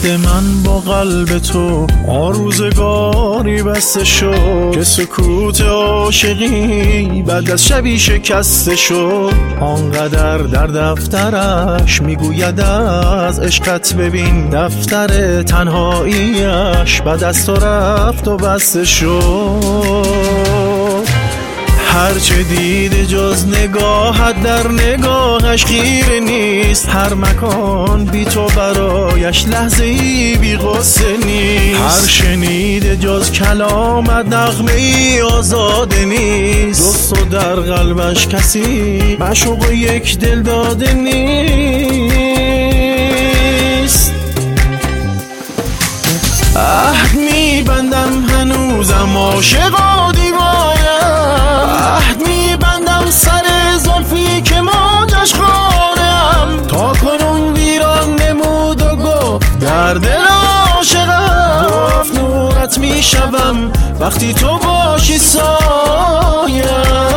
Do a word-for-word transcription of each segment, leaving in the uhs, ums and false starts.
عهد من با قلب تو آروزگاری بسته شد که سکوت عاشقی بعد از شبی شکسته شد. آنقدر در دفترش میگوید از عشقت، ببین دفتر تنهاییش بعد از تو رفت و بسته شد. هرچه دیده جز نگاهت در نگاهش خیره نیست، هر مکان بی تو برایش لحظه ای بی غصه نیست. هر شنیده جز کلامت نغمه ای آزاده نیست، جز تو در قلبش کسی معشوق یک دل داده نیست. عهد میبندم هنوزم عاشق و دیوانم، عهد میبندم سر زلفی که موجش خورم، تا کنون ویران نمود و گفت در دل عاشقم. گفت نورت میشوم وقتی تو باشی سایم.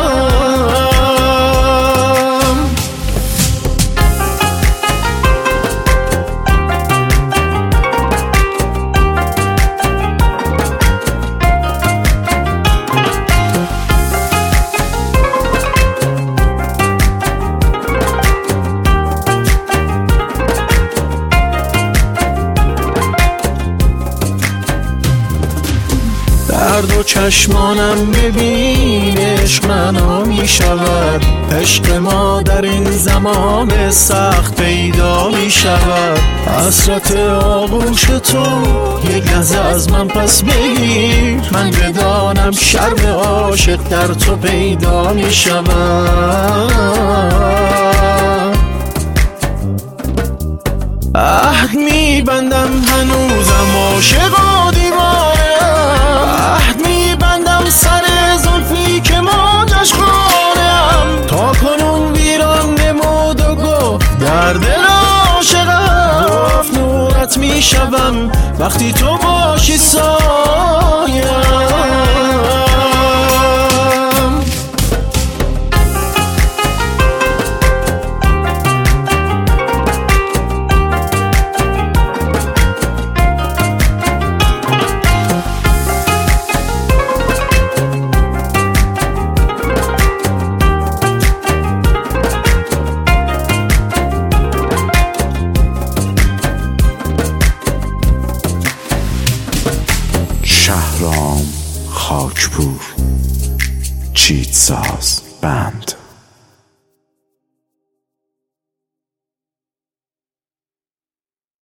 در دو چشمانم ببین عشق منو می شود، عشق ما در این زمان سخت پیدا می شود. حسرت آغوش تو یک لحظه از من پس بگیر، من بدانم شرم عاشق در تو پیدا می شود. عهد می بندم هنوزم عاشق و دیوانم، عهد می بندم سر زلفی که موجش خورم، تا کنون ویران نمود و گفت در دل عاشقم. گفت نورت می شوم وقتی تو باشی سایم. شهرام خاکپور، چیتساز بند.